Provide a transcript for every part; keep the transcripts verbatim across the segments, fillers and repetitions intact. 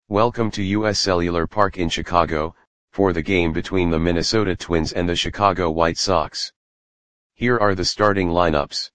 Welcome to U S Cellular Park in Chicago, for the game between the Minnesota Twins and the Chicago White Sox. Here are the starting lineups.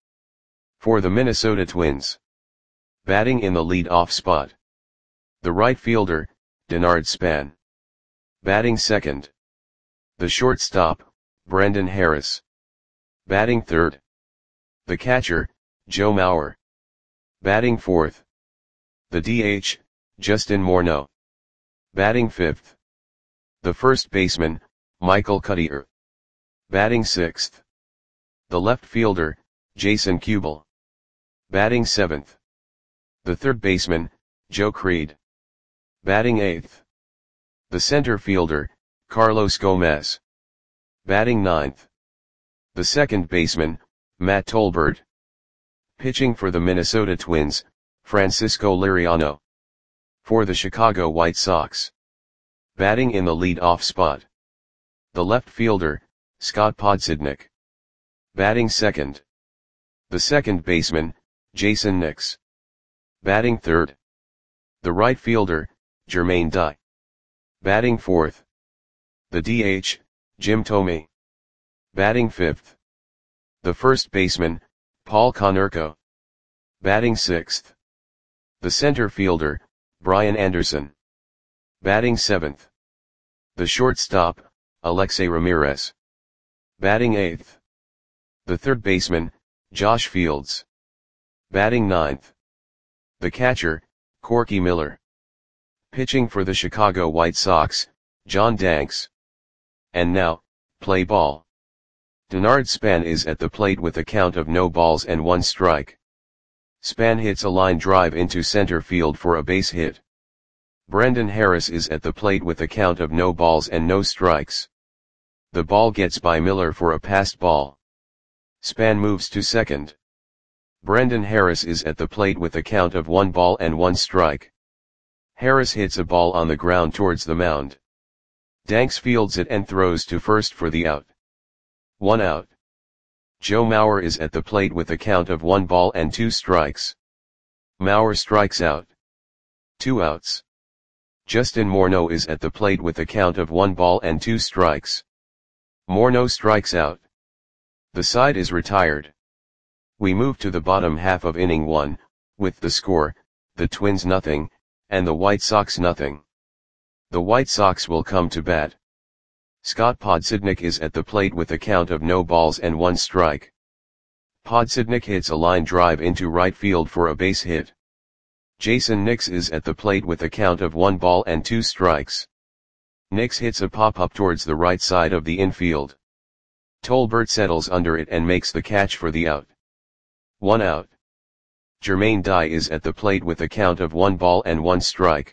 For the Minnesota Twins. Batting in the lead-off spot. The right fielder, Denard Span. Batting second. The shortstop, Brendan Harris. Batting third. The catcher, Joe Mauer. Batting fourth. The D H, Justin Morneau. Batting fifth. The first baseman, Michael Cuddyer. Batting sixth. The left fielder, Jason Kubel. Batting seventh. The third baseman, Joe Creed. Batting eighth. The center fielder, Carlos Gomez. Batting ninth. The second baseman, Matt Tolbert. Pitching for the Minnesota Twins, Francisco Liriano. For the Chicago White Sox. Batting in the lead-off spot. The left fielder, Scott Podsednik. Batting second. The second baseman, Jason Nix. Batting third. The right fielder, Jermaine Dye. Batting fourth. The D H, Jim Thome. Batting fifth. The first baseman, Paul Konerko. Batting sixth. The center fielder, Brian Anderson. Batting seventh. The shortstop, Alexei Ramirez. Batting eighth. The third baseman, Josh Fields. Batting ninth. The catcher, Corky Miller. Pitching for the Chicago White Sox, John Danks. And now, play ball. Denard Span is at the plate with a count of no balls and one strike. Span hits a line drive into center field for a base hit. Brendan Harris is at the plate with a count of no balls and no strikes. The ball gets by Miller for a passed ball. Span moves to second. Brendan Harris is at the plate with a count of one ball and one strike. Harris hits a ball on the ground towards the mound. Danks fields it and throws to first for the out. One out. Joe Mauer is at the plate with a count of one ball and two strikes. Mauer strikes out. Two outs. Justin Morneau is at the plate with a count of one ball and two strikes. Morneau strikes out. The side is retired. We move to the bottom half of inning one, with the score, the Twins nothing, and the White Sox nothing. The White Sox will come to bat. Scott Podsednik is at the plate with a count of no balls and one strike. Podsednik hits a line drive into right field for a base hit. Jason Nix is at the plate with a count of one ball and two strikes. Nix hits a pop-up towards the right side of the infield. Tolbert settles under it and makes the catch for the out. One out. Jermaine Dye is at the plate with a count of one ball and one strike.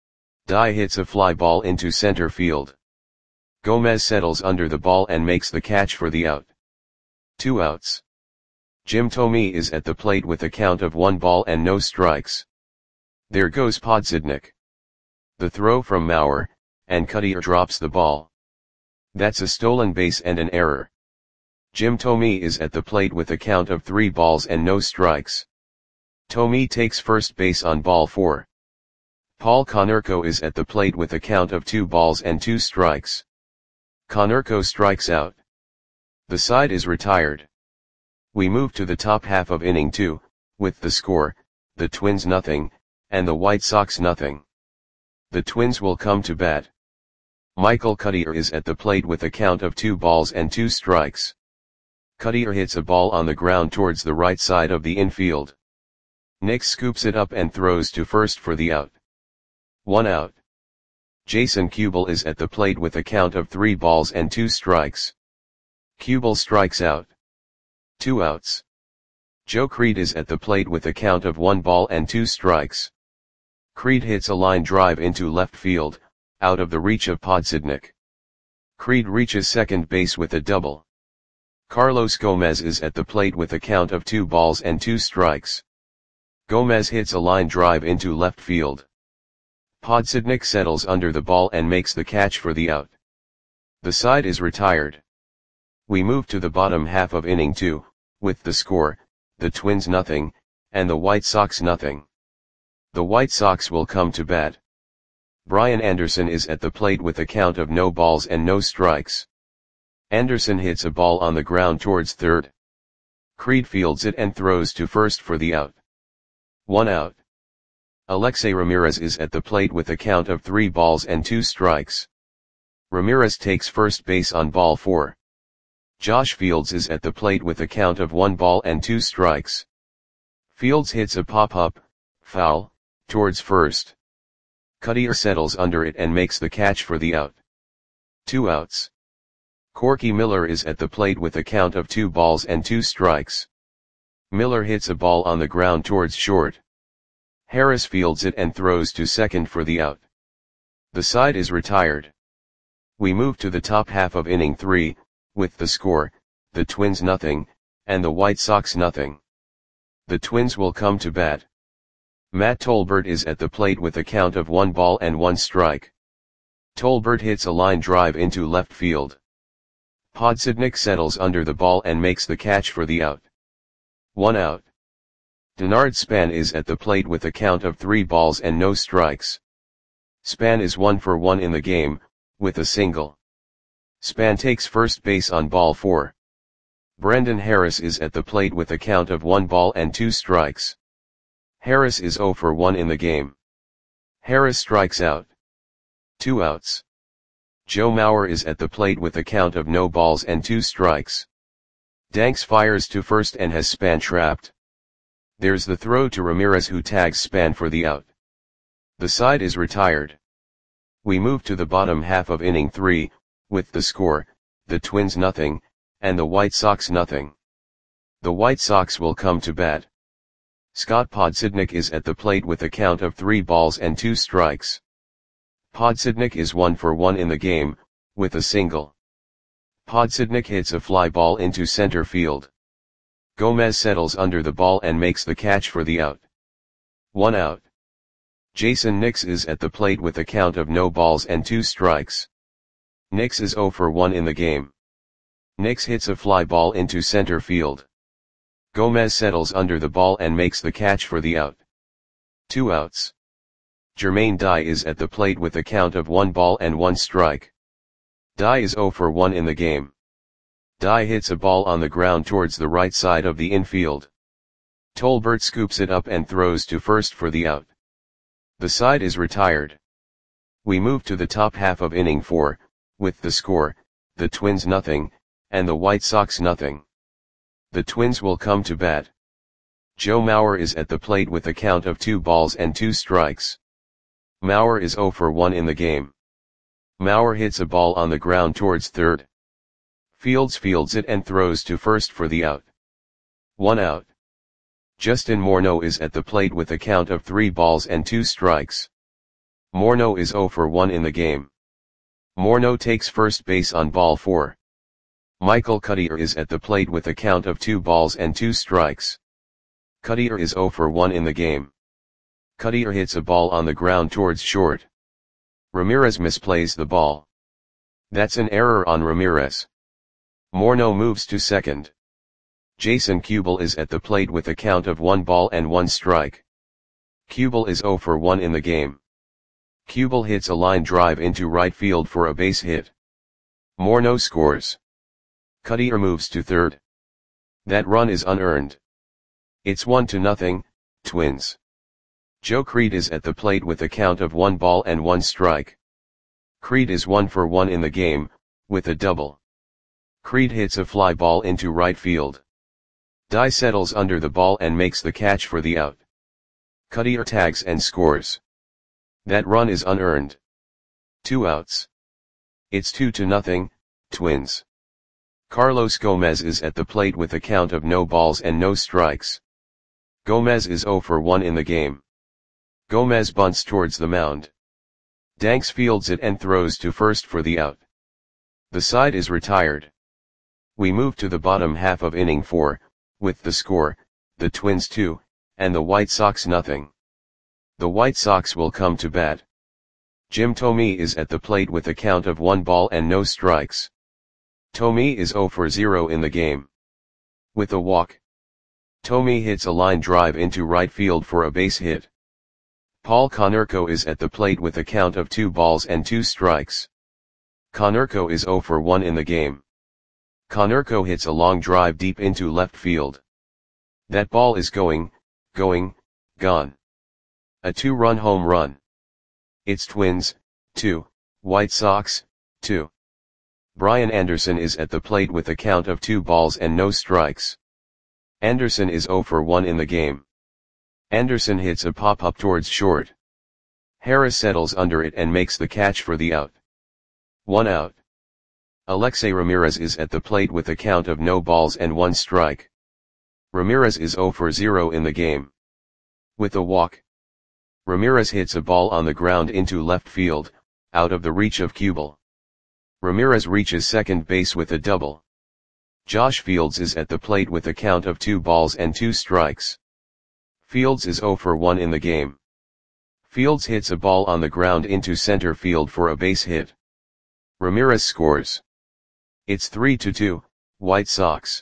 Dye hits a fly ball into center field. Gomez settles under the ball and makes the catch for the out. Two outs. Jim Thome is at the plate with a count of one ball and no strikes. There goes Podsednik. The throw from Mauer, and Cuddyer drops the ball. That's a stolen base and an error. Jim Thome is at the plate with a count of three balls and no strikes. Thome takes first base on ball four. Paul Konerko is at the plate with a count of two balls and two strikes. Konerko strikes out. The side is retired. We move to the top half of inning two, with the score, the Twins nothing, and the White Sox nothing. The Twins will come to bat. Michael Cuddyer is at the plate with a count of two balls and two strikes. Cuddyer hits a ball on the ground towards the right side of the infield. Nix scoops it up and throws to first for the out. One out. Jason Kubel is at the plate with a count of three balls and two strikes. Kubel strikes out. Two outs. Joe Creed is at the plate with a count of one ball and two strikes. Creed hits a line drive into left field, out of the reach of Podsednik. Creed reaches second base with a double. Carlos Gomez is at the plate with a count of two balls and two strikes. Gomez hits a line drive into left field. Podsednik settles under the ball and makes the catch for the out. The side is retired. We move to the bottom half of inning two, with the score, the Twins nothing, and the White Sox nothing. The White Sox will come to bat. Brian Anderson is at the plate with a count of no balls and no strikes. Anderson hits a ball on the ground towards third. Creed fields it and throws to first for the out. One out. Alexei Ramirez is at the plate with a count of three balls and two strikes. Ramirez takes first base on ball four. Josh Fields is at the plate with a count of one ball and two strikes. Fields hits a pop-up, foul, towards first. Cuddyer settles under it and makes the catch for the out. Two outs. Corky Miller is at the plate with a count of two balls and two strikes. Miller hits a ball on the ground towards short. Harris fields it and throws to second for the out. The side is retired. We move to the top half of inning three, with the score, the Twins nothing, and the White Sox nothing. The Twins will come to bat. Matt Tolbert is at the plate with a count of one ball and one strike. Tolbert hits a line drive into left field. Podsednik settles under the ball and makes the catch for the out. One out. Denard Span is at the plate with a count of three balls and no strikes. Span is one for one in the game, with a single. Span takes first base on ball four. Brendan Harris is at the plate with a count of one ball and two strikes. Harris is zero for one in the game. Harris strikes out. Two outs. Joe Mauer is at the plate with a count of no balls and two strikes. Danks fires to first and has Span trapped. There's the throw to Ramirez, who tags Span for the out. The side is retired. We move to the bottom half of inning three, with the score, the Twins nothing, and the White Sox nothing. The White Sox will come to bat. Scott Podsednik is at the plate with a count of three balls and two strikes. Podsednik is one for one in the game, with a single. Podsednik hits a fly ball into center field. Gomez settles under the ball and makes the catch for the out. One out. Jason Nix is at the plate with a count of no balls and two strikes. Nix is zero for one in the game. Nix hits a fly ball into center field. Gomez settles under the ball and makes the catch for the out. Two outs. Jermaine Dye is at the plate with a count of one ball and one strike. Dye is zero for one in the game. Dye hits a ball on the ground towards the right side of the infield. Tolbert scoops it up and throws to first for the out. The side is retired. We move to the top half of inning four, with the score, the Twins nothing, and the White Sox nothing. The Twins will come to bat. Joe Mauer is at the plate with a count of two balls and two strikes. Mauer is zero for one in the game. Mauer hits a ball on the ground towards third. Fields fields it and throws to first for the out. One out. Justin Morneau is at the plate with a count of three balls and two strikes. Morneau is zero for one in the game. Morneau takes first base on ball four. Michael Cuddyer is at the plate with a count of two balls and two strikes. Cuddyer is zero for one in the game. Cuddyer hits a ball on the ground towards short. Ramirez misplays the ball. That's an error on Ramirez. Morneau moves to second. Jason Kubel is at the plate with a count of one ball and one strike. Kubel is zero for one in the game. Kubel hits a line drive into right field for a base hit. Morneau scores. Cuddyer moves to third. That run is unearned. It's one to nothing, Twins. Joe Creed is at the plate with a count of one ball and one strike. Creed is one for one in the game, with a double. Creed hits a fly ball into right field. Dye settles under the ball and makes the catch for the out. Cuddyer tags and scores. That run is unearned. Two outs. It's two to nothing, Twins. Carlos Gomez is at the plate with a count of no balls and no strikes. Gomez is zero for one in the game. Gomez bunts towards the mound. Danks fields it and throws to first for the out. The side is retired. We move to the bottom half of inning four, with the score, the Twins two, and the White Sox nothing. The White Sox will come to bat. Jim Thome is at the plate with a count of one ball and no strikes. Thome is zero for zero in the game. With a walk. Thome hits a line drive into right field for a base hit. Paul Konerko is at the plate with a count of two balls and two strikes. Konerko is zero for one in the game. Konerko hits a long drive deep into left field. That ball is going, going, gone. A two-run home run. It's Twins, two, White Sox, two. Brian Anderson is at the plate with a count of two balls and no strikes. Anderson is zero for one in the game. Anderson hits a pop-up towards short. Harris settles under it and makes the catch for the out. One out. Alexei Ramirez is at the plate with a count of no balls and one strike. Ramirez is zero for zero in the game. With a walk. Ramirez hits a ball on the ground into left field, out of the reach of Kubel. Ramirez reaches second base with a double. Josh Fields is at the plate with a count of two balls and two strikes. Fields is zero for one in the game. Fields hits a ball on the ground into center field for a base hit. Ramirez scores. It's three to two, White Sox.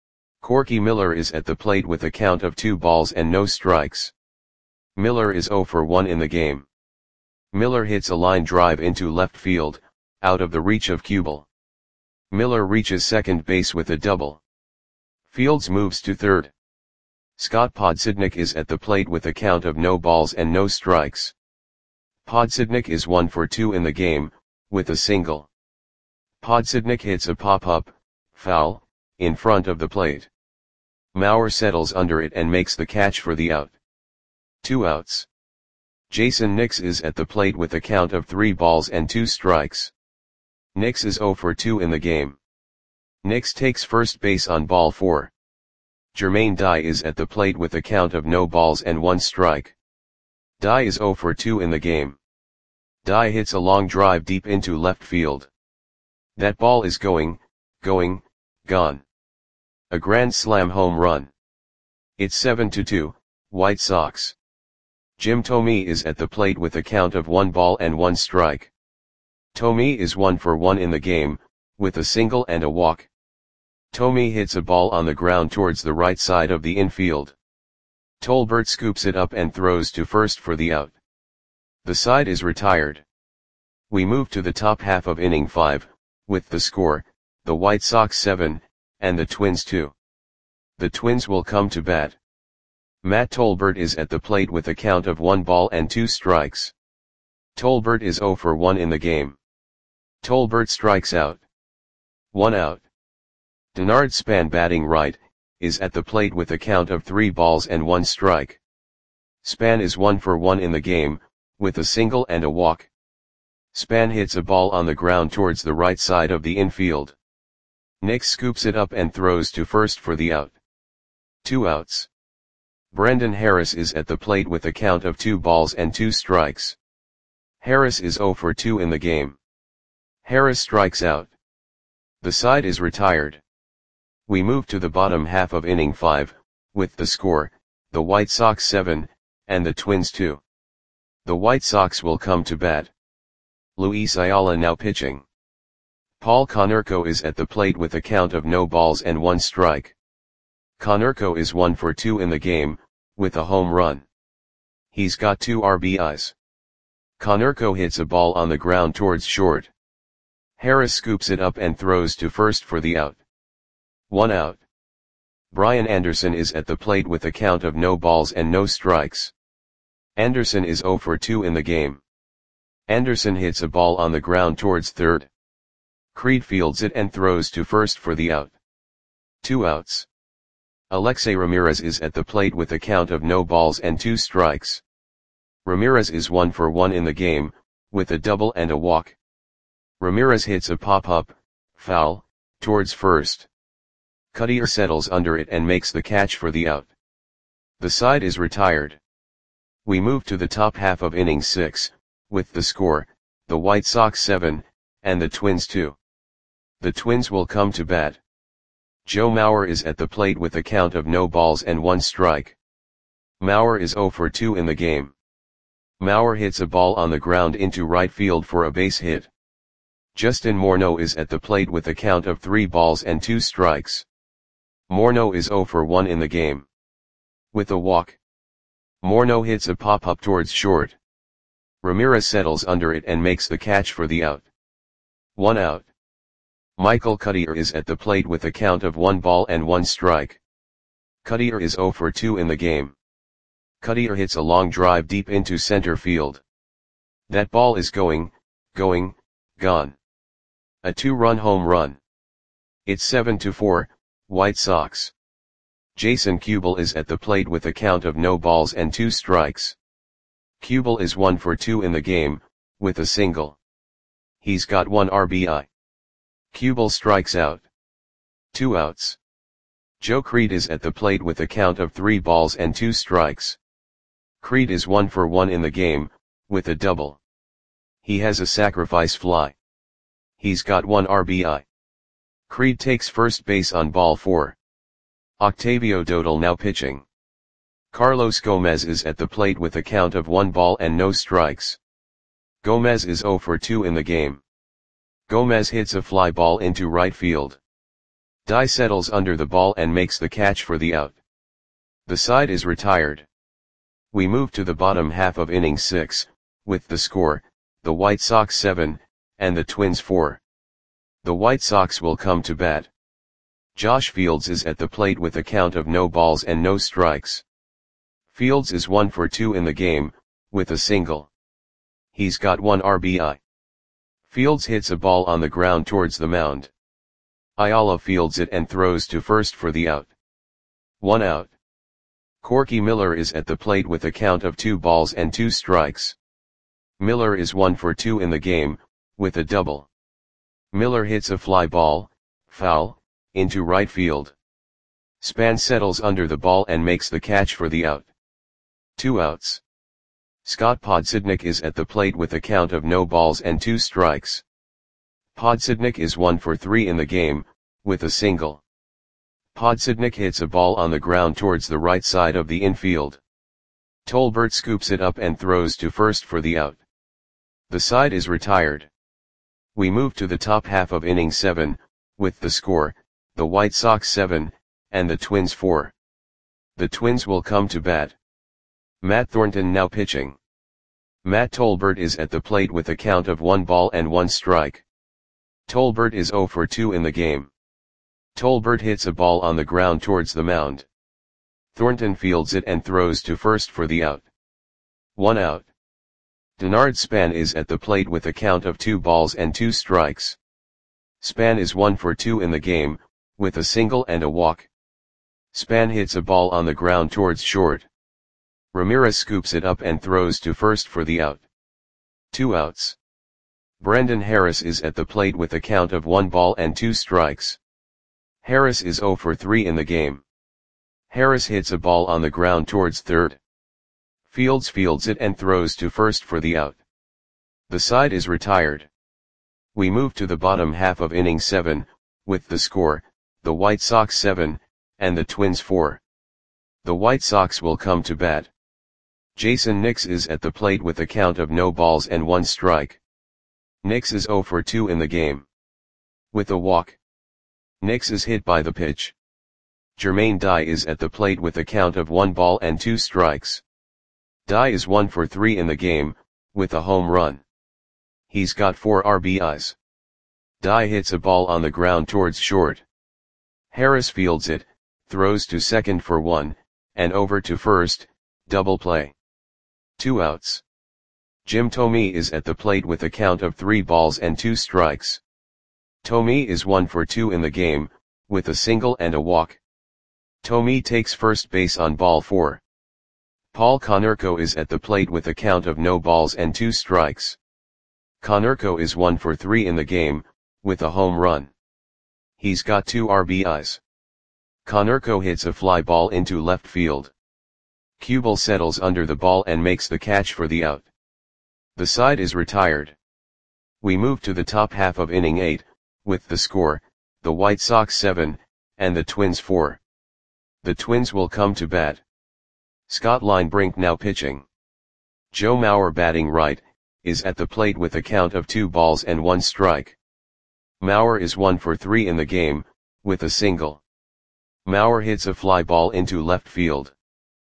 Corky Miller is at the plate with a count of two balls and no strikes. Miller is zero for one in the game. Miller hits a line drive into left field, out of the reach of Kubel. Miller reaches second base with a double. Fields moves to third. Scott Podsednik is at the plate with a count of no balls and no strikes. Podsednik is one for two in the game, with a single. Podsednik hits a pop-up, foul, in front of the plate. Mauer settles under it and makes the catch for the out. Two outs. Jason Nix is at the plate with a count of three balls and two strikes. Nix is zero for two in the game. Nix takes first base on ball four. Jermaine Dye is at the plate with a count of no balls and one strike. Dye is zero for two in the game. Dye hits a long drive deep into left field. That ball is going, going, gone. A grand slam home run. It's seven to two, White Sox. Jim Thome is at the plate with a count of one ball and one strike. Thome is one for one in the game, with a single and a walk. Thome hits a ball on the ground towards the right side of the infield. Tolbert scoops it up and throws to first for the out. The side is retired. We move to the top half of inning five, with the score, the White Sox seven, and the Twins two. The Twins will come to bat. Matt Tolbert is at the plate with a count of one ball and two strikes. Tolbert is zero for one in the game. Tolbert strikes out. One out. Denard Span, batting right, is at the plate with a count of three balls and one strike. Span is one for one in the game, with a single and a walk. Span hits a ball on the ground towards the right side of the infield. Nix scoops it up and throws to first for the out. Two outs. Brendan Harris is at the plate with a count of two balls and two strikes. Harris is zero for two in the game. Harris strikes out. The side is retired. We move to the bottom half of inning five, with the score, the White Sox seven, and the Twins two. The White Sox will come to bat. Luis Ayala now pitching. Paul Konerko is at the plate with a count of no balls and one strike. Konerko is one for two in the game, with a home run. He's got two R B Is. Konerko hits a ball on the ground towards short. Harris scoops it up and throws to first for the out. One out. Brian Anderson is at the plate with a count of no balls and no strikes. Anderson is zero for two in the game. Anderson hits a ball on the ground towards third. Creed fields it and throws to first for the out. Two outs. Alexei Ramirez is at the plate with a count of no balls and two strikes. Ramirez is one for one in the game, with a double and a walk. Ramirez hits a pop-up, foul, towards first. Cuttier settles under it and makes the catch for the out. The side is retired. We move to the top half of inning six, with the score, the White Sox seven, and the Twins two. The Twins will come to bat. Joe Mauer is at the plate with a count of no balls and one strike. Mauer is zero for two in the game. Mauer hits a ball on the ground into right field for a base hit. Justin Morneau is at the plate with a count of three balls and two strikes. Morneau is zero for one in the game. With a walk. Morneau hits a pop-up towards short. Ramirez settles under it and makes the catch for the out. One out. Michael Cuddyer is at the plate with a count of one ball and one strike. Cuddyer is zero for two in the game. Cuddyer hits a long drive deep into center field. That ball is going, going, gone. A two-run home run. It's seven to four, White Sox. Jason Kubel is at the plate with a count of no balls and two strikes. Kubel is one for two in the game, with a single. He's got one R B I. Kubel strikes out. Two outs. Joe Creed is at the plate with a count of three balls and two strikes. Creed is one for one in the game, with a double. He has a sacrifice fly. He's got one R B I. Creed takes first base on ball four. Octavio Dodal now pitching. Carlos Gomez is at the plate with a count of one ball and no strikes. Gomez is zero for two in the game. Gomez hits a fly ball into right field. Dye settles under the ball and makes the catch for the out. The side is retired. We move to the bottom half of inning six, with the score, the White Sox seven, and the Twins four. The White Sox will come to bat. Josh Fields is at the plate with a count of no balls and no strikes. Fields is one for two in the game, with a single. He's got one R B I. Fields hits a ball on the ground towards the mound. Ayala fields it and throws to first for the out. One out. Corky Miller is at the plate with a count of two balls and two strikes. Miller is one for two in the game, with a double. Miller hits a fly ball, foul, into right field. Span settles under the ball and makes the catch for the out. Two outs. Scott Podsednik is at the plate with a count of no balls and two strikes. Podsednik is one for three in the game, with a single. Podsednik hits a ball on the ground towards the right side of the infield. Tolbert scoops it up and throws to first for the out. The side is retired. We move to the top half of inning seven, with the score, the White Sox seven, and the Twins four. The Twins will come to bat. Matt Thornton now pitching. Matt Tolbert is at the plate with a count of one ball and one strike. Tolbert is zero for two in the game. Tolbert hits a ball on the ground towards the mound. Thornton fields it and throws to first for the out. One out. Denard Span is at the plate with a count of two balls and two strikes. Span is one for two in the game, with a single and a walk. Span hits a ball on the ground towards short. Ramirez scoops it up and throws to first for the out. Two outs. Brendan Harris is at the plate with a count of one ball and two strikes. Harris is zero for three in the game. Harris hits a ball on the ground towards third. Fields fields it and throws to first for the out. The side is retired. We move to the bottom half of inning seven, with the score, the White Sox seven, and the Twins four. The White Sox will come to bat. Jason Nix is at the plate with a count of no balls and one strike. Nix is zero for two in the game. With a walk. Nix is hit by the pitch. Jermaine Dye is at the plate with a count of one ball and two strikes. Dye is one for three in the game, with a home run. He's got four R B Is. Dye hits a ball on the ground towards short. Harris fields it, throws to second for one, and over to first, double play. Two outs. Jim Thome is at the plate with a count of three balls and two strikes. Thome is one for two in the game, with a single and a walk. Thome takes first base on ball four. Paul Konerko is at the plate with a count of no balls and two strikes. Konerko is one for three in the game, with a home run. He's got two R B Is. Konerko hits a fly ball into left field. Kubel settles under the ball and makes the catch for the out. The side is retired. We move to the top half of inning eight, with the score, the White Sox seven, and the Twins four. The Twins will come to bat. Scott Linebrink now pitching. Joe Mauer batting right, is at the plate with a count of two balls and one strike. Mauer is one for three in the game, with a single. Mauer hits a fly ball into left field.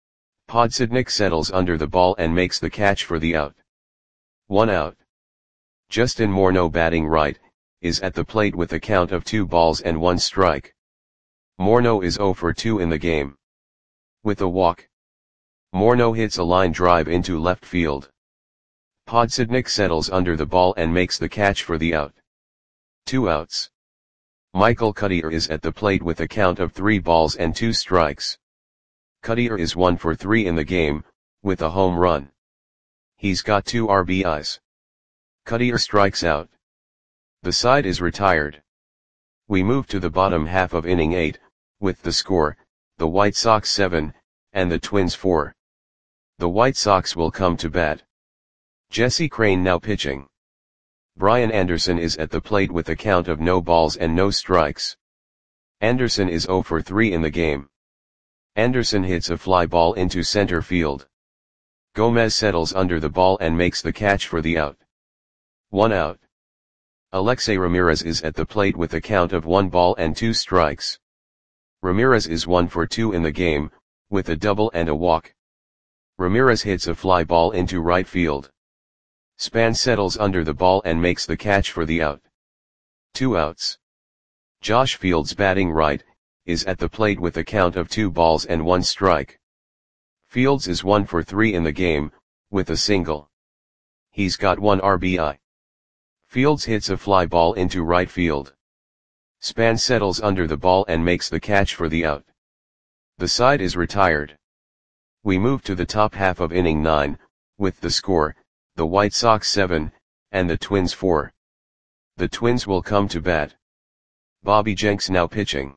Podsednik settles under the ball and makes the catch for the out. One out. Justin Morneau, batting right, is at the plate with a count of two balls and one strike. Morneau is zero for two in the game. With a walk, Morneau hits a line drive into left field. Podsednik settles under the ball and makes the catch for the out. Two outs. Michael Cuddyer is at the plate with a count of three balls and two strikes. Cuddyer is one for three in the game, with a home run. He's got two R B Is. Cuddyer strikes out. The side is retired. We move to the bottom half of inning eight, with the score, the White Sox seven, and the Twins four. The White Sox will come to bat. Jesse Crain now pitching. Brian Anderson is at the plate with a count of no balls and no strikes. Anderson is zero for three in the game. Anderson hits a fly ball into center field. Gomez settles under the ball and makes the catch for the out. One out. Alexei Ramirez is at the plate with a count of one ball and two strikes. Ramirez is one for two in the game, with a double and a walk. Ramirez hits a fly ball into right field. Span settles under the ball and makes the catch for the out. Two outs. Josh Fields, batting right, is at the plate with a count of two balls and one strike. Fields is one for three in the game, with a single. He's got one R B I. Fields hits a fly ball into right field. Span settles under the ball and makes the catch for the out. The side is retired. We move to the top half of inning nine, with the score, the White Sox seven, and the Twins four. The Twins will come to bat. Bobby Jenks now pitching.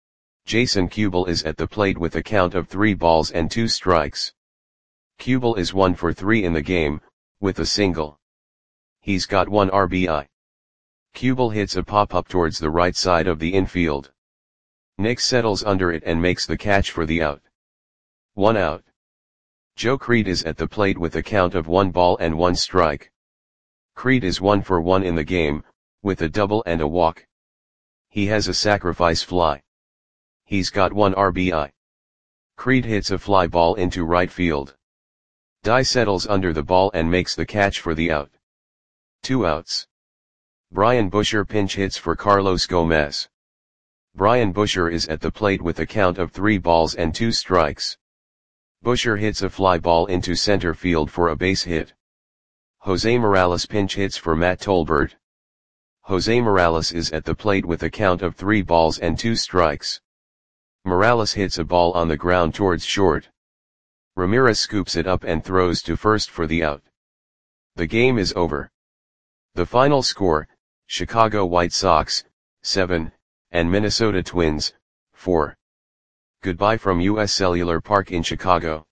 Jason Kubel is at the plate with a count of three balls and two strikes. Kubel is one for three in the game, with a single. He's got one R B I. Kubel hits a pop-up towards the right side of the infield. Nick settles under it and makes the catch for the out. One out. Joe Creed is at the plate with a count of one ball and one strike. Creed is one for one in the game, with a double and a walk. He has a sacrifice fly. He's got one R B I. Creed hits a fly ball into right field. Dye settles under the ball and makes the catch for the out. Two outs. Brian Busher pinch hits for Carlos Gomez. Brian Busher is at the plate with a count of three balls and two strikes. Busher hits a fly ball into center field for a base hit. Jose Morales pinch hits for Matt Tolbert. Jose Morales is at the plate with a count of three balls and two strikes. Morales hits a ball on the ground towards short. Ramirez scoops it up and throws to first for the out. The game is over. The final score, Chicago White Sox, seven, and Minnesota Twins, four. Goodbye from U S Cellular Park in Chicago.